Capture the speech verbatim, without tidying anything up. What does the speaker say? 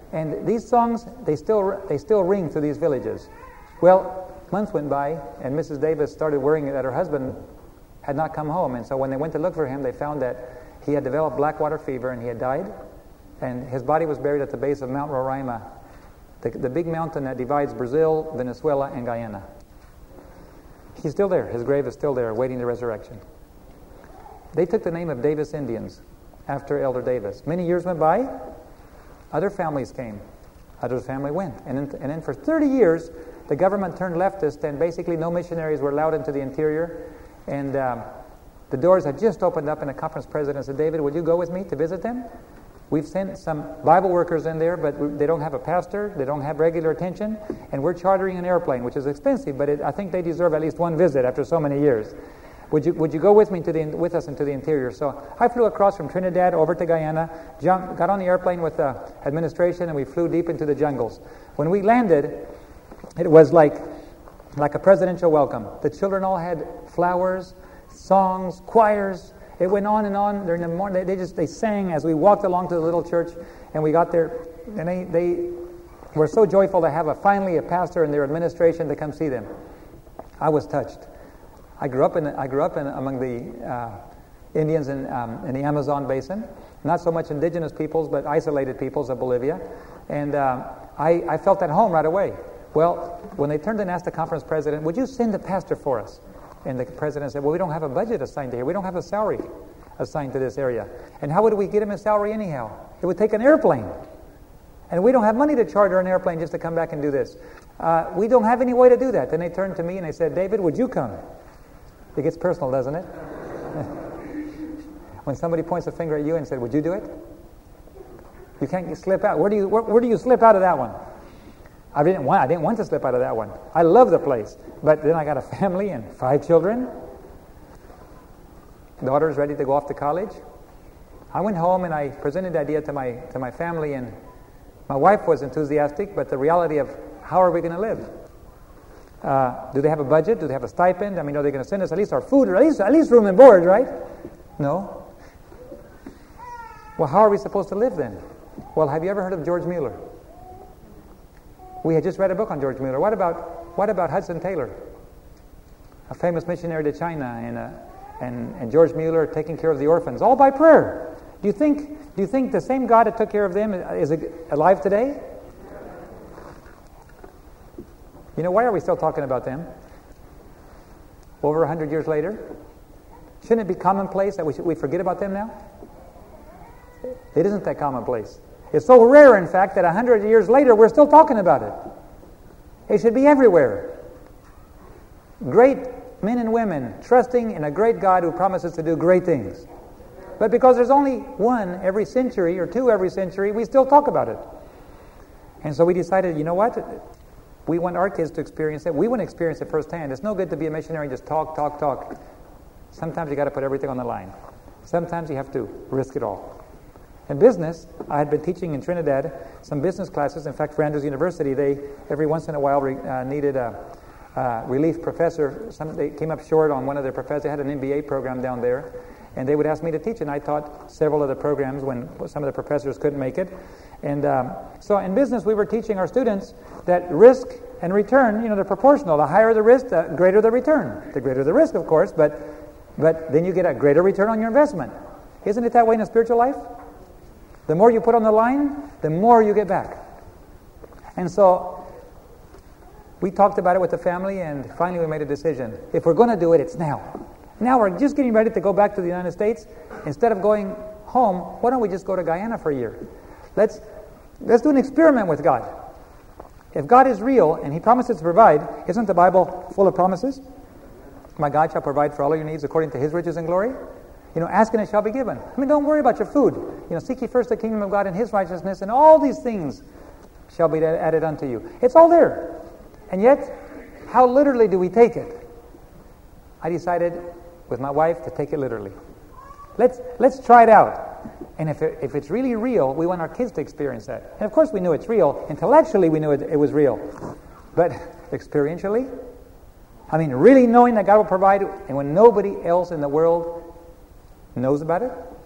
And these songs, they still they still ring through these villages. Well, months went by, and Missus Davis started worrying that her husband had not come home. And so when they went to look for him, they found that he had developed blackwater fever and he had died. And his body was buried at the base of Mount Roraima, the, the big mountain that divides Brazil, Venezuela, and Guyana. He's still there. His grave is still there, awaiting the resurrection. They took the name of Davis Indians after Elder Davis. Many years went by. Other families came. Other family went. And, in, and then for thirty years, the government turned leftist, and basically no missionaries were allowed into the interior. And um, the doors had just opened up, and the conference president said, David, would you go with me to visit them? We've sent some Bible workers in there, but we, they don't have a pastor, they don't have regular attention, and we're chartering an airplane, which is expensive, but it, I think they deserve at least one visit after so many years. Would you would you go with me to the with us into the interior? So I flew across from Trinidad over to Guyana, jumped, got on the airplane with the administration, and we flew deep into the jungles. When we landed, it was like like a presidential welcome. The children all had flowers, songs, choirs. It went on and on. During the morning, they, they just they sang as we walked along to the little church, and we got there, and they they were so joyful to have a finally a pastor and their administration to come see them. I was touched. I grew up in I grew up in among the uh, Indians in um, in the Amazon basin, not so much indigenous peoples, but isolated peoples of Bolivia, and um, I, I felt at home right away. Well, when they turned and asked the conference president, "Would you send a pastor for us?" And the president said, "Well, we don't have a budget assigned to here. We don't have a salary assigned to this area. And how would we get him a salary anyhow? It would take an airplane, and we don't have money to charter an airplane just to come back and do this. Uh, we don't have any way to do that." Then they turned to me and they said, "David, would you come?" It gets personal, doesn't it? When somebody points a finger at you and said, "Would you do it?" You can't slip out. Where do you where, where do you slip out of that one? I didn't want I didn't want to slip out of that one. I love the place, but then I got a family and five children. Daughter's ready to go off to college. I went home and I presented the idea to my to my family, and my wife was enthusiastic, but the reality of how are we going to live? Uh, do they have a budget? Do they have a stipend? I mean, are they going to send us at least our food, or at least at least room and board, right? No. Well, how are we supposed to live then? Well, have you ever heard of George Mueller? We had just read a book on George Mueller. What about what about Hudson Taylor, a famous missionary to China, and uh, and and George Mueller taking care of the orphans, all by prayer? Do you think do you think the same God that took care of them is alive today? You know, why are we still talking about them? Over a hundred years later, shouldn't it be commonplace that we should, we forget about them now? It isn't that commonplace. It's so rare, in fact, that a hundred years later we're still talking about it. It should be everywhere. Great men and women trusting in a great God who promises to do great things. But because there's only one every century or two every century, we still talk about it. And so we decided, you know what? We want our kids to experience it. We want to experience it firsthand. It's no good to be a missionary and just talk, talk, talk. Sometimes you got to put everything on the line. Sometimes you have to risk it all. In business, I had been teaching in Trinidad some business classes. In fact, for Andrews University, they every once in a while re, uh, needed a uh, relief professor. Some, they came up short on one of their professors. They had an M B A program down there, and they would ask me to teach, and I taught several of the programs when some of the professors couldn't make it. And um, so in business, we were teaching our students that risk and return, you know, they're proportional. The higher the risk, the greater the return. The greater the risk, of course, but but then you get a greater return on your investment. Isn't it that way in a spiritual life? The more you put on the line, the more you get back. And so we talked about it with the family, and finally we made a decision. If we're going to do it, it's now. Now we're just getting ready to go back to the United States. Instead of going home, why don't we just go to Guyana for a year? Let's let's do an experiment with God. If God is real and He promises to provide, isn't the Bible full of promises? My God shall provide for all of your needs according to His riches and glory. You know, ask and it shall be given. I mean, don't worry about your food. You know, seek ye first the kingdom of God and His righteousness, and all these things shall be added unto you. It's all there. And yet, how literally do we take it? I decided with my wife to take it literally. Let's let's try it out. And if it, if it's really real, we want our kids to experience that. And of course we knew it's real. Intellectually we knew it, it was real. But experientially, I mean, really knowing that God will provide, and when nobody else in the world knows about it,